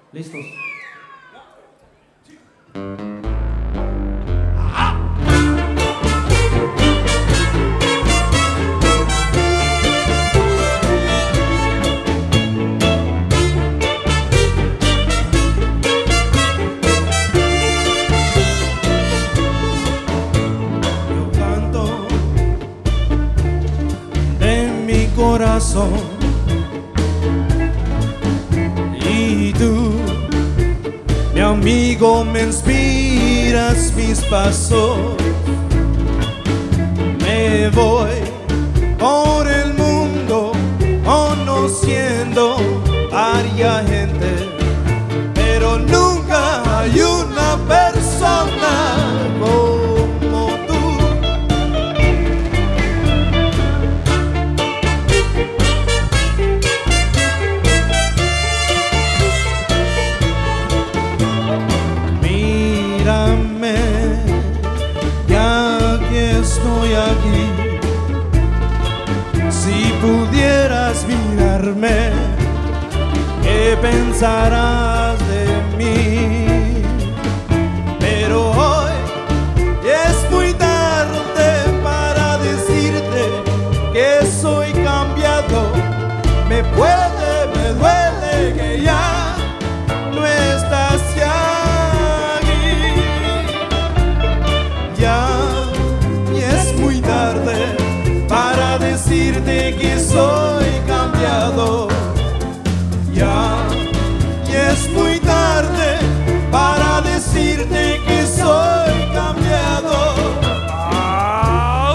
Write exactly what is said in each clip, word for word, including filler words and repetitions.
¿Listos? Yo canto de mi corazón y tú, mi amigo, me inspiras mis pasos. Me voy por el mundo conociendo varia gente, pero nunca hay una persona como tú. Mírame, ya que estoy aquí. Si pudieras mirarme, ¿qué pensarás de mí? Pero hoy es muy tarde para decirte que soy cambiado. Me puede, me duele que ya no estás aquí. Ya y es muy tarde para decirte que soy cambiado. Ya y es muy tarde para decirte que soy cambiado. Ah.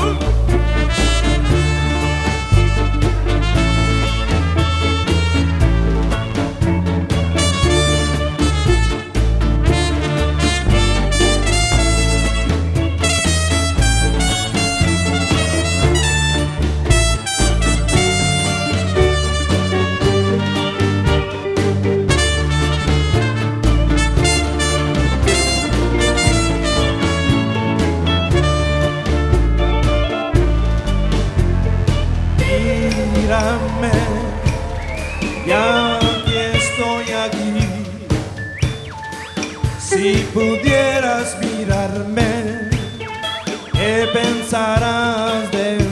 Mírame, ya que estoy aquí. Si pudieras mirarme, ¿qué pensarás de